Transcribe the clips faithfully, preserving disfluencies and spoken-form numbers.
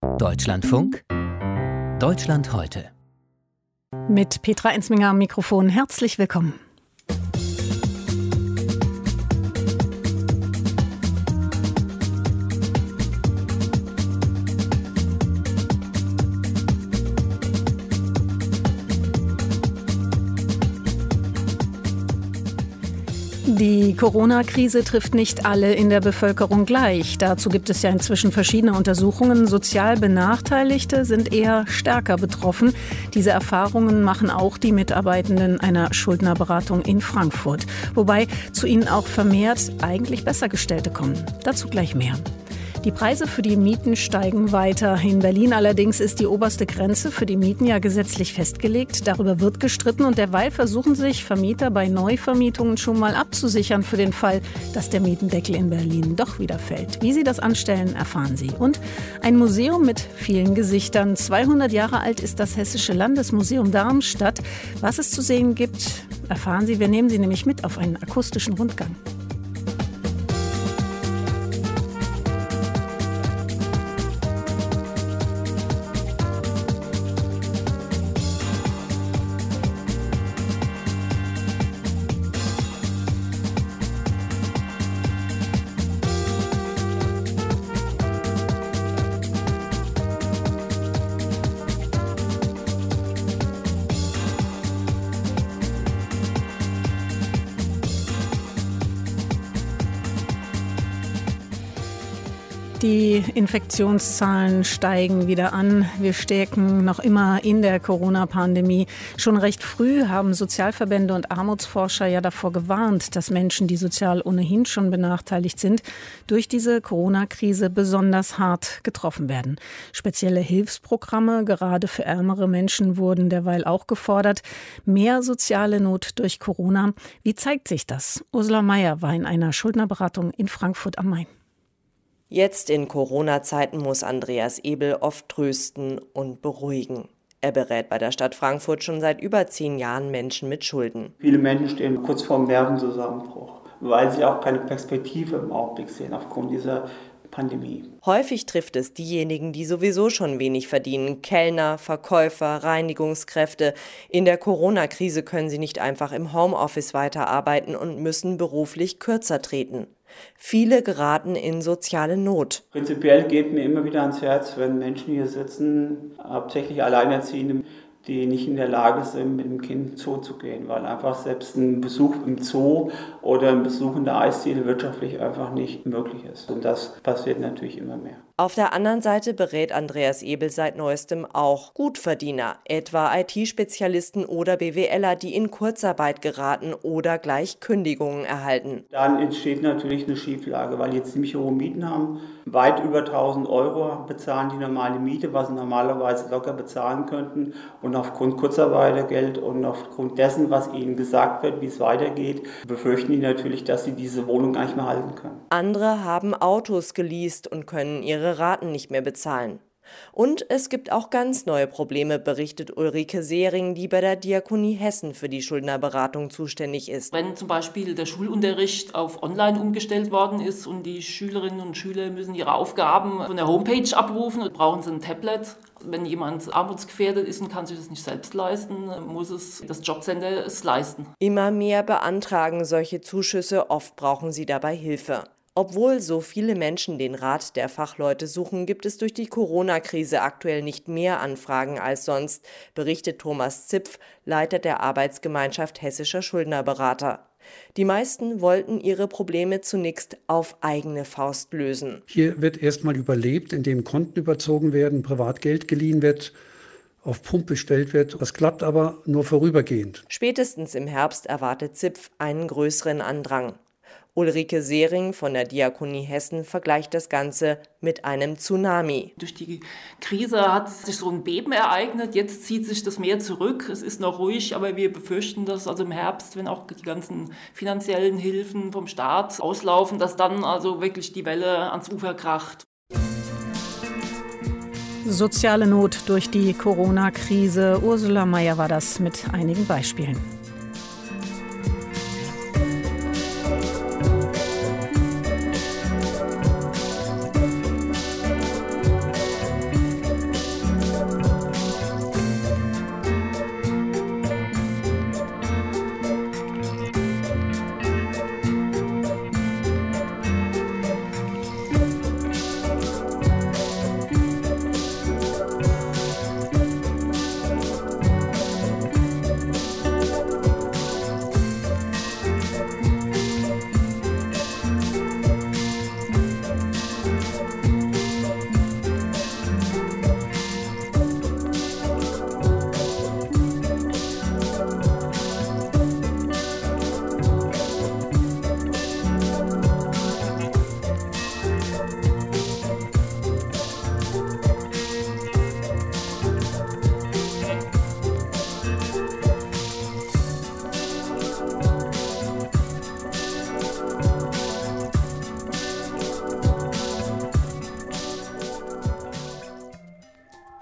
Deutschlandfunk, Deutschland heute. Mit Petra Ensminger am Mikrofon. Herzlich willkommen. Die Corona-Krise trifft nicht alle in der Bevölkerung gleich. Dazu gibt es ja inzwischen verschiedene Untersuchungen. Sozial Benachteiligte sind eher stärker betroffen. Diese Erfahrungen machen auch die Mitarbeitenden einer Schuldnerberatung in Frankfurt. Wobei zu ihnen auch vermehrt eigentlich Bessergestellte kommen. Dazu gleich mehr. Die Preise für die Mieten steigen weiter. In Berlin allerdings ist die oberste Grenze für die Mieten ja gesetzlich festgelegt. Darüber wird gestritten und derweil versuchen sich Vermieter bei Neuvermietungen schon mal abzusichern für den Fall, dass der Mietendeckel in Berlin doch wieder fällt. Wie sie das anstellen, erfahren Sie. Und ein Museum mit vielen Gesichtern. zweihundert Jahre alt ist das Hessische Landesmuseum Darmstadt. Was es zu sehen gibt, erfahren Sie. Wir nehmen Sie nämlich mit auf einen akustischen Rundgang. Die Infektionszahlen steigen wieder an. Wir stecken noch immer in der Corona-Pandemie. Schon recht früh haben Sozialverbände und Armutsforscher ja davor gewarnt, dass Menschen, die sozial ohnehin schon benachteiligt sind, durch diese Corona-Krise besonders hart getroffen werden. Spezielle Hilfsprogramme, gerade für ärmere Menschen, wurden derweil auch gefordert. Mehr soziale Not durch Corona. Wie zeigt sich das? Ursula Meier war in einer Schuldnerberatung in Frankfurt am Main. Jetzt in Corona-Zeiten muss Andreas Ebel oft trösten und beruhigen. Er berät bei der Stadt Frankfurt schon seit über zehn Jahren Menschen mit Schulden. Viele Menschen stehen kurz vor dem Nervenzusammenbruch, weil sie auch keine Perspektive im Augenblick sehen aufgrund dieser Pandemie. Häufig trifft es diejenigen, die sowieso schon wenig verdienen. Kellner, Verkäufer, Reinigungskräfte. In der Corona-Krise können sie nicht einfach im Homeoffice weiterarbeiten und müssen beruflich kürzer treten. Viele geraten in soziale Not. Prinzipiell geht mir immer wieder ans Herz, wenn Menschen hier sitzen, hauptsächlich Alleinerziehende, die nicht in der Lage sind, mit dem Kind ins Zoo zu gehen, weil einfach selbst ein Besuch im Zoo oder ein Besuch in der Eisdiele wirtschaftlich einfach nicht möglich ist. Und das passiert natürlich immer mehr. Auf der anderen Seite berät Andreas Ebel seit neuestem auch Gutverdiener, etwa I T-Spezialisten oder BWLer, die in Kurzarbeit geraten oder gleich Kündigungen erhalten. Dann entsteht natürlich eine Schieflage, weil die jetzt ziemlich hohe Mieten haben. Weit über tausend Euro bezahlen die normale Miete, was sie normalerweise locker bezahlen könnten. Und aufgrund Kurzarbeitergeld und aufgrund dessen, was ihnen gesagt wird, wie es weitergeht, befürchten die natürlich, dass sie diese Wohnung gar nicht mehr halten können. Andere haben Autos geleast und können ihre Raten nicht mehr bezahlen. Und es gibt auch ganz neue Probleme, berichtet Ulrike Sehring, die bei der Diakonie Hessen für die Schuldnerberatung zuständig ist. Wenn zum Beispiel der Schulunterricht auf online umgestellt worden ist und die Schülerinnen und Schüler müssen ihre Aufgaben von der Homepage abrufen, brauchen sie ein Tablet. Wenn jemand armutsgefährdet ist und kann sich das nicht selbst leisten, muss es das Jobcenter es leisten. Immer mehr beantragen solche Zuschüsse, oft brauchen sie dabei Hilfe. Obwohl so viele Menschen den Rat der Fachleute suchen, gibt es durch die Corona-Krise aktuell nicht mehr Anfragen als sonst, berichtet Thomas Zipf, Leiter der Arbeitsgemeinschaft Hessischer Schuldnerberater. Die meisten wollten ihre Probleme zunächst auf eigene Faust lösen. Hier wird erstmal überlebt, indem Konten überzogen werden, Privatgeld geliehen wird, auf Pump bestellt wird. Das klappt aber nur vorübergehend. Spätestens im Herbst erwartet Zipf einen größeren Andrang. Ulrike Sehring von der Diakonie Hessen vergleicht das Ganze mit einem Tsunami. Durch die Krise hat sich so ein Beben ereignet, jetzt zieht sich das Meer zurück, es ist noch ruhig, aber wir befürchten, dass also im Herbst, wenn auch die ganzen finanziellen Hilfen vom Staat auslaufen, dass dann also wirklich die Welle ans Ufer kracht. Soziale Not durch die Corona-Krise. Ursula Meier war das mit einigen Beispielen.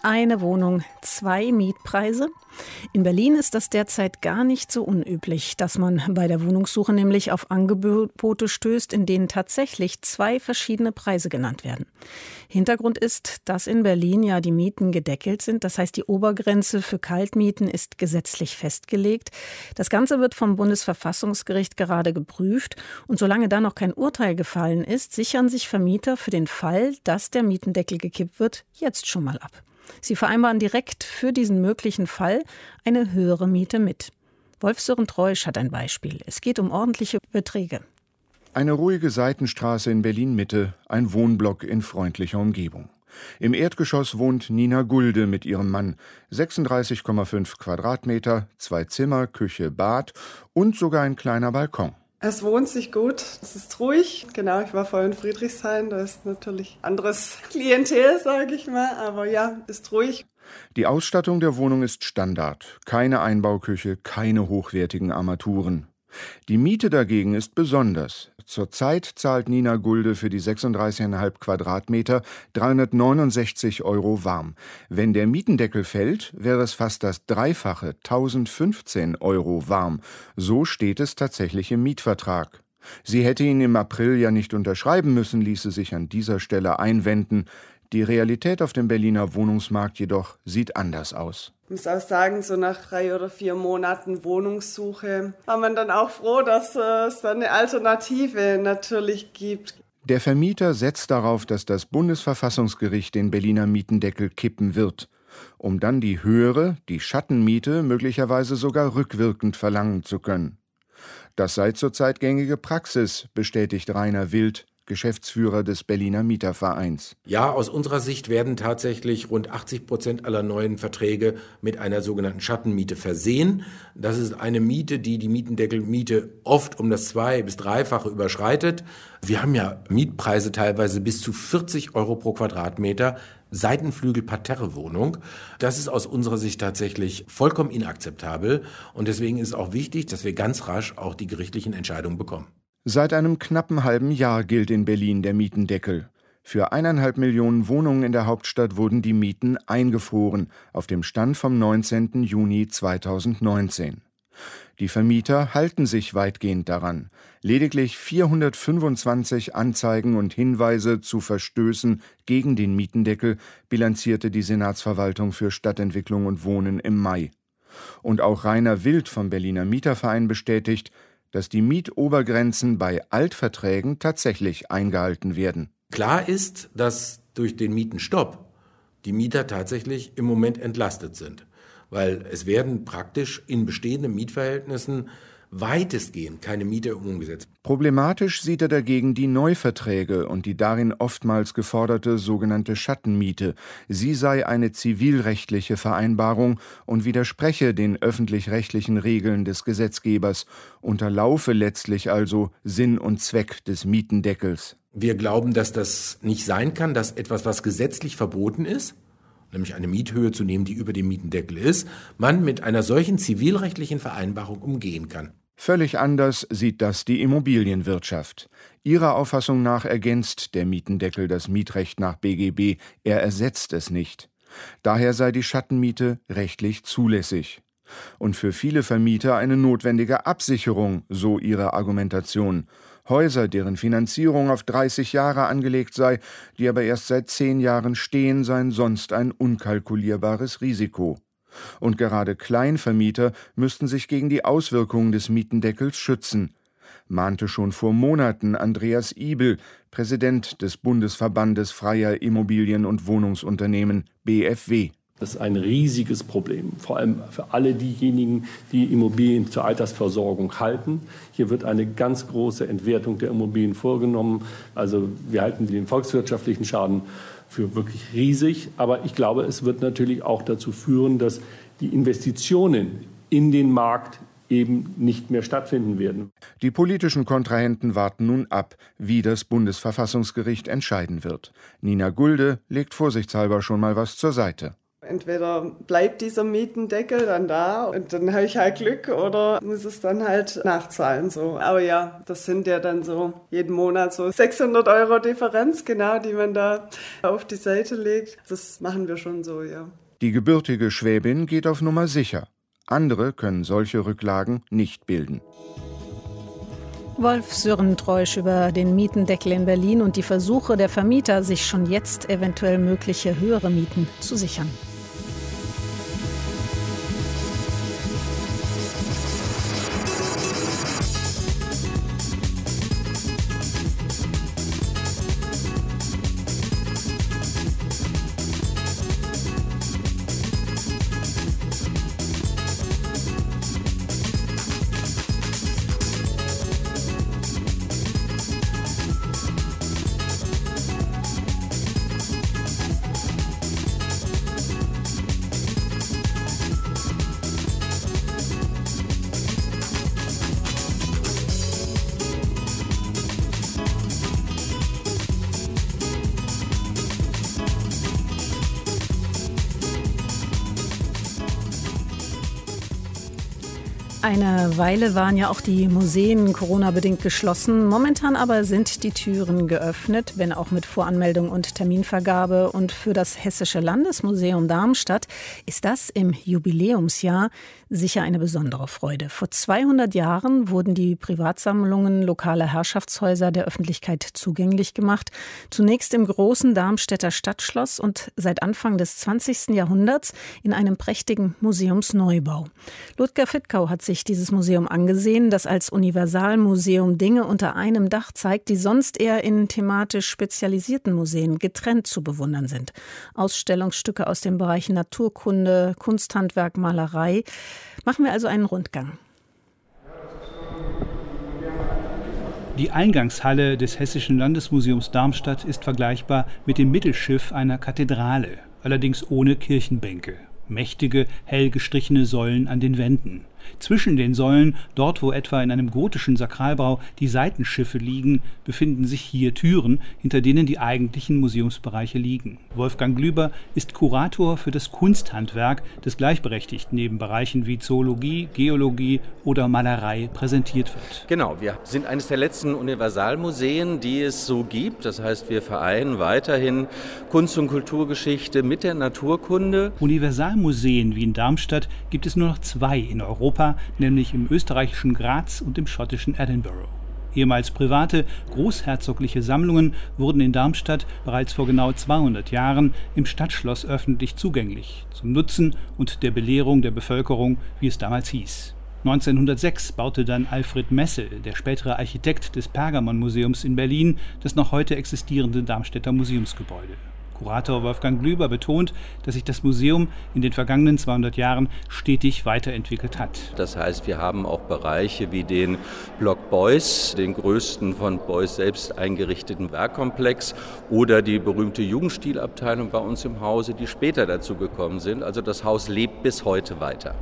Eine Wohnung, zwei Mietpreise. In Berlin ist das derzeit gar nicht so unüblich, dass man bei der Wohnungssuche nämlich auf Angebote stößt, in denen tatsächlich zwei verschiedene Preise genannt werden. Hintergrund ist, dass in Berlin ja die Mieten gedeckelt sind. Das heißt, die Obergrenze für Kaltmieten ist gesetzlich festgelegt. Das Ganze wird vom Bundesverfassungsgericht gerade geprüft. Und solange da noch kein Urteil gefallen ist, sichern sich Vermieter für den Fall, dass der Mietendeckel gekippt wird, jetzt schon mal ab. Sie vereinbaren direkt für diesen möglichen Fall eine höhere Miete mit. Wolf-Sören Treusch hat ein Beispiel. Es geht um ordentliche Beträge. Eine ruhige Seitenstraße in Berlin-Mitte, ein Wohnblock in freundlicher Umgebung. Im Erdgeschoss wohnt Nina Gulde mit ihrem Mann. sechsunddreißig Komma fünf Quadratmeter, zwei Zimmer, Küche, Bad und sogar ein kleiner Balkon. Es wohnt sich gut, es ist ruhig. Genau, ich war vorhin in Friedrichshain, da ist natürlich anderes Klientel, sage ich mal, aber ja, ist ruhig. Die Ausstattung der Wohnung ist Standard. Keine Einbauküche, keine hochwertigen Armaturen. Die Miete dagegen ist besonders. Zurzeit zahlt Nina Gulde für die sechsunddreißig Komma fünf Quadratmeter dreihundertneunundsechzig Euro warm. Wenn der Mietendeckel fällt, wäre es fast das Dreifache, tausendfünfzehn Euro warm. So steht es tatsächlich im Mietvertrag. Sie hätte ihn im April ja nicht unterschreiben müssen, ließe sich an dieser Stelle einwenden. Die Realität auf dem Berliner Wohnungsmarkt jedoch sieht anders aus. Ich muss auch sagen, so nach drei oder vier Monaten Wohnungssuche war man dann auch froh, dass es dann eine Alternative natürlich gibt. Der Vermieter setzt darauf, dass das Bundesverfassungsgericht den Berliner Mietendeckel kippen wird, um dann die höhere, die Schattenmiete möglicherweise sogar rückwirkend verlangen zu können. Das sei zurzeit gängige Praxis, bestätigt Rainer Wild, Geschäftsführer des Berliner Mietervereins. Ja, aus unserer Sicht werden tatsächlich rund achtzig Prozent aller neuen Verträge mit einer sogenannten Schattenmiete versehen. Das ist eine Miete, die die Mietendeckelmiete oft um das zwei- bis dreifache überschreitet. Wir haben ja Mietpreise teilweise bis zu vierzig Euro pro Quadratmeter, Seitenflügel-Parterre-Wohnung. Das ist aus unserer Sicht tatsächlich vollkommen inakzeptabel. Und deswegen ist es auch wichtig, dass wir ganz rasch auch die gerichtlichen Entscheidungen bekommen. Seit einem knappen halben Jahr gilt in Berlin der Mietendeckel. Für eineinhalb Millionen Wohnungen in der Hauptstadt wurden die Mieten eingefroren, auf dem Stand vom neunzehnten Juni zweitausendneunzehn. Die Vermieter halten sich weitgehend daran. Lediglich vierhundertfünfundzwanzig Anzeigen und Hinweise zu Verstößen gegen den Mietendeckel bilanzierte die Senatsverwaltung für Stadtentwicklung und Wohnen im Mai. Und auch Rainer Wild vom Berliner Mieterverein bestätigt, dass die Mietobergrenzen bei Altverträgen tatsächlich eingehalten werden. Klar ist, dass durch den Mietenstopp die Mieter tatsächlich im Moment entlastet sind, weil es werden praktisch in bestehenden Mietverhältnissen weitestgehend keine Mieterhöhung umgesetzt. Problematisch sieht er dagegen die Neuverträge und die darin oftmals geforderte sogenannte Schattenmiete. Sie sei eine zivilrechtliche Vereinbarung und widerspreche den öffentlich-rechtlichen Regeln des Gesetzgebers, unterlaufe letztlich also Sinn und Zweck des Mietendeckels. Wir glauben, dass das nicht sein kann, dass etwas, was gesetzlich verboten ist, nämlich eine Miethöhe zu nehmen, die über dem Mietendeckel ist, man mit einer solchen zivilrechtlichen Vereinbarung umgehen kann. Völlig anders sieht das die Immobilienwirtschaft. Ihrer Auffassung nach ergänzt der Mietendeckel das Mietrecht nach B G B, er ersetzt es nicht. Daher sei die Schattenmiete rechtlich zulässig. Und für viele Vermieter eine notwendige Absicherung, so ihre Argumentation. Häuser, deren Finanzierung auf dreißig Jahre angelegt sei, die aber erst seit zehn Jahren stehen, seien sonst ein unkalkulierbares Risiko. Und gerade Kleinvermieter müssten sich gegen die Auswirkungen des Mietendeckels schützen, mahnte schon vor Monaten Andreas Ibel, Präsident des Bundesverbandes freier Immobilien- und Wohnungsunternehmen B F W. Das ist ein riesiges Problem, vor allem für alle diejenigen, die Immobilien zur Altersversorgung halten. Hier wird eine ganz große Entwertung der Immobilien vorgenommen. Also wir halten den volkswirtschaftlichen Schaden für wirklich riesig. Aber ich glaube, es wird natürlich auch dazu führen, dass die Investitionen in den Markt eben nicht mehr stattfinden werden. Die politischen Kontrahenten warten nun ab, wie das Bundesverfassungsgericht entscheiden wird. Nina Gulde legt vorsichtshalber schon mal was zur Seite. Entweder bleibt dieser Mietendeckel dann da und dann habe ich halt Glück oder muss es dann halt nachzahlen. So. Aber ja, das sind ja dann so jeden Monat so sechshundert Euro Differenz, genau, die man da auf die Seite legt. Das machen wir schon so, ja. Die gebürtige Schwäbin geht auf Nummer sicher. Andere können solche Rücklagen nicht bilden. Wolf Sürrentreusch über den Mietendeckel in Berlin und die Versuche der Vermieter, sich schon jetzt eventuell mögliche höhere Mieten zu sichern. Eine Weile waren ja auch die Museen Corona-bedingt geschlossen. Momentan aber sind die Türen geöffnet, wenn auch mit Voranmeldung und Terminvergabe. Und für das Hessische Landesmuseum Darmstadt ist das im Jubiläumsjahr sicher eine besondere Freude. Vor zweihundert Jahren wurden die Privatsammlungen lokaler Herrschaftshäuser der Öffentlichkeit zugänglich gemacht. Zunächst im großen Darmstädter Stadtschloss und seit Anfang des zwanzigsten Jahrhunderts in einem prächtigen Museumsneubau. Ludger Fittkau hat sich dieses Museum angesehen, das als Universalmuseum Dinge unter einem Dach zeigt, die sonst eher in thematisch spezialisierten Museen getrennt zu bewundern sind. Ausstellungsstücke aus den Bereichen Naturkunde, Kunsthandwerk, Malerei. Machen wir also einen Rundgang. Die Eingangshalle des Hessischen Landesmuseums Darmstadt ist vergleichbar mit dem Mittelschiff einer Kathedrale, allerdings ohne Kirchenbänke. Mächtige, hell gestrichene Säulen an den Wänden. Zwischen den Säulen, dort wo etwa in einem gotischen Sakralbau die Seitenschiffe liegen, befinden sich hier Türen, hinter denen die eigentlichen Museumsbereiche liegen. Wolfgang Glüber ist Kurator für das Kunsthandwerk, das gleichberechtigt neben Bereichen wie Zoologie, Geologie oder Malerei präsentiert wird. Genau, wir sind eines der letzten Universalmuseen, die es so gibt. Das heißt, wir vereinen weiterhin Kunst- und Kulturgeschichte mit der Naturkunde. Universalmuseen wie in Darmstadt gibt es nur noch zwei in Europa, nämlich im österreichischen Graz und im schottischen Edinburgh. Ehemals private, großherzogliche Sammlungen wurden in Darmstadt bereits vor genau zweihundert Jahren im Stadtschloss öffentlich zugänglich, zum Nutzen und der Belehrung der Bevölkerung, wie es damals hieß. neunzehnhundertsechs baute dann Alfred Messel, der spätere Architekt des Pergamonmuseums in Berlin, das noch heute existierende Darmstädter Museumsgebäude. Kurator Wolfgang Glüber betont, dass sich das Museum in den vergangenen zweihundert Jahren stetig weiterentwickelt hat. Das heißt, wir haben auch Bereiche wie den Block Beuys, den größten von Beuys selbst eingerichteten Werkkomplex, oder die berühmte Jugendstilabteilung bei uns im Hause, die später dazu gekommen sind. Also das Haus lebt bis heute weiter.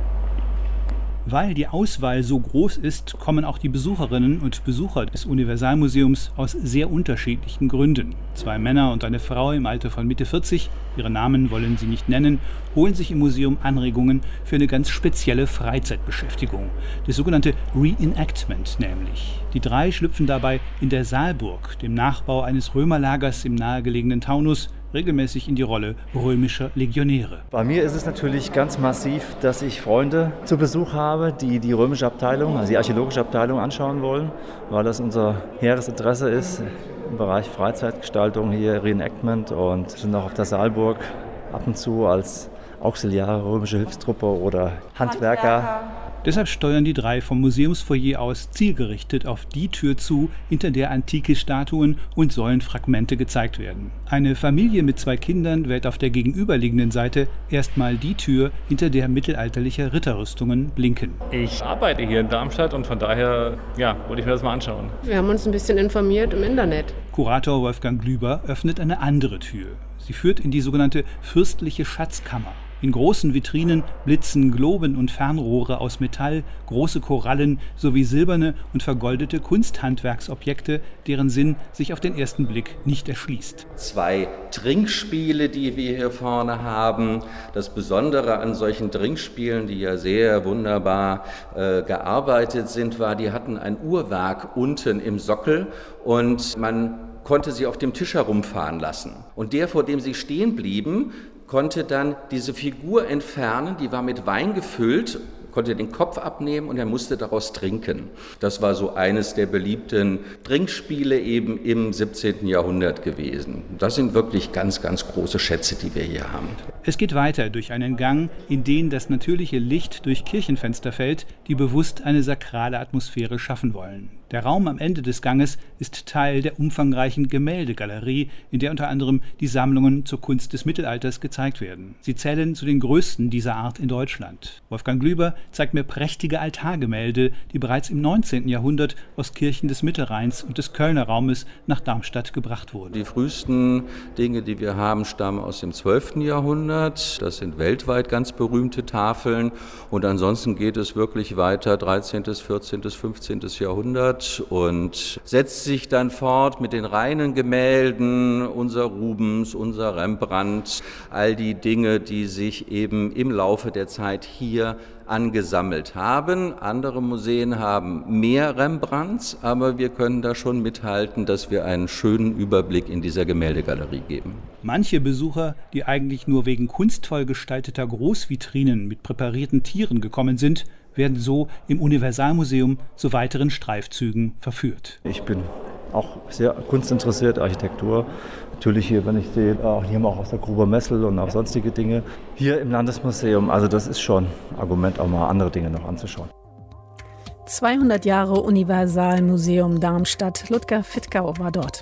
Weil die Auswahl so groß ist, kommen auch die Besucherinnen und Besucher des Universalmuseums aus sehr unterschiedlichen Gründen. Zwei Männer und eine Frau im Alter von Mitte vierzig, ihre Namen wollen sie nicht nennen, holen sich im Museum Anregungen für eine ganz spezielle Freizeitbeschäftigung. Das sogenannte Reenactment nämlich. Die drei schlüpfen dabei in der Saalburg, dem Nachbau eines Römerlagers im nahegelegenen Taunus, regelmäßig in die Rolle römischer Legionäre. Bei mir ist es natürlich ganz massiv, dass ich Freunde zu Besuch habe, die die römische Abteilung, also die archäologische Abteilung anschauen wollen, weil das unser hehres Interesse ist im Bereich Freizeitgestaltung hier, Reenactment, und sind auch auf der Saalburg ab und zu als Auxiliare römische Hilfstruppe oder Handwerker. Handwerker. Deshalb steuern die drei vom Museumsfoyer aus zielgerichtet auf die Tür zu, hinter der antike Statuen und Säulenfragmente gezeigt werden. Eine Familie mit zwei Kindern wählt auf der gegenüberliegenden Seite erstmal die Tür, hinter der mittelalterliche Ritterrüstungen blinken. Ich arbeite hier in Darmstadt und von daher ja, wollte ich mir das mal anschauen. Wir haben uns ein bisschen informiert im Internet. Kurator Wolfgang Glüber öffnet eine andere Tür. Sie führt in die sogenannte fürstliche Schatzkammer. In großen Vitrinen blitzen Globen und Fernrohre aus Metall, große Korallen sowie silberne und vergoldete Kunsthandwerksobjekte, deren Sinn sich auf den ersten Blick nicht erschließt. Zwei Trinkspiele, die wir hier vorne haben. Das Besondere an solchen Trinkspielen, die ja sehr wunderbar äh, gearbeitet sind, war, die hatten ein Uhrwerk unten im Sockel und man konnte sie auf dem Tisch herumfahren lassen. Und der, vor dem sie stehen blieben, konnte dann diese Figur entfernen, die war mit Wein gefüllt, konnte den Kopf abnehmen und er musste daraus trinken. Das war so eines der beliebten Trinkspiele eben im siebzehnten Jahrhundert gewesen. Das sind wirklich ganz, ganz große Schätze, die wir hier haben. Es geht weiter durch einen Gang, in den das natürliche Licht durch Kirchenfenster fällt, die bewusst eine sakrale Atmosphäre schaffen wollen. Der Raum am Ende des Ganges ist Teil der umfangreichen Gemäldegalerie, in der unter anderem die Sammlungen zur Kunst des Mittelalters gezeigt werden. Sie zählen zu den größten dieser Art in Deutschland. Wolfgang Glüber zeigt mir prächtige Altargemälde, die bereits im neunzehnten Jahrhundert aus Kirchen des Mittelrheins und des Kölner Raumes nach Darmstadt gebracht wurden. Die frühesten Dinge, die wir haben, stammen aus dem zwölften Jahrhundert. Das sind weltweit ganz berühmte Tafeln. Und ansonsten geht es wirklich weiter, dreizehnten, vierzehnten, fünfzehnten Jahrhundert. Und setzt sich dann fort mit den reinen Gemälden, unser Rubens, unser Rembrandt, all die Dinge, die sich eben im Laufe der Zeit hier angesammelt haben. Andere Museen haben mehr Rembrandts, aber wir können da schon mithalten, dass wir einen schönen Überblick in dieser Gemäldegalerie geben. Manche Besucher, die eigentlich nur wegen kunstvoll gestalteter Großvitrinen mit präparierten Tieren gekommen sind, werden so im Universalmuseum zu weiteren Streifzügen verführt. Ich bin auch sehr kunstinteressiert, Architektur. Natürlich hier, wenn ich sehe, auch hier auch aus der Gruber Messel und auch sonstige Dinge. Hier im Landesmuseum, also das ist schon ein Argument, auch mal andere Dinge noch anzuschauen. zweihundert Jahre Universalmuseum Darmstadt. Ludger Fittgau war dort.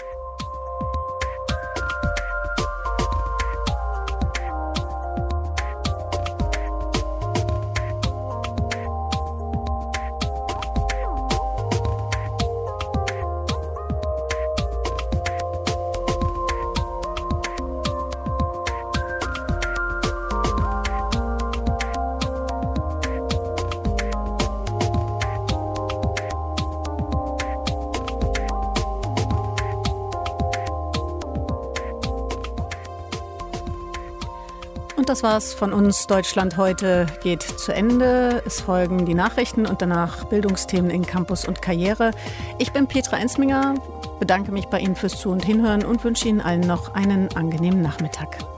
Und das war's von uns. Deutschland heute geht zu Ende. Es folgen die Nachrichten und danach Bildungsthemen in Campus und Karriere. Ich bin Petra Ensminger, bedanke mich bei Ihnen fürs Zu- und Hinhören und wünsche Ihnen allen noch einen angenehmen Nachmittag.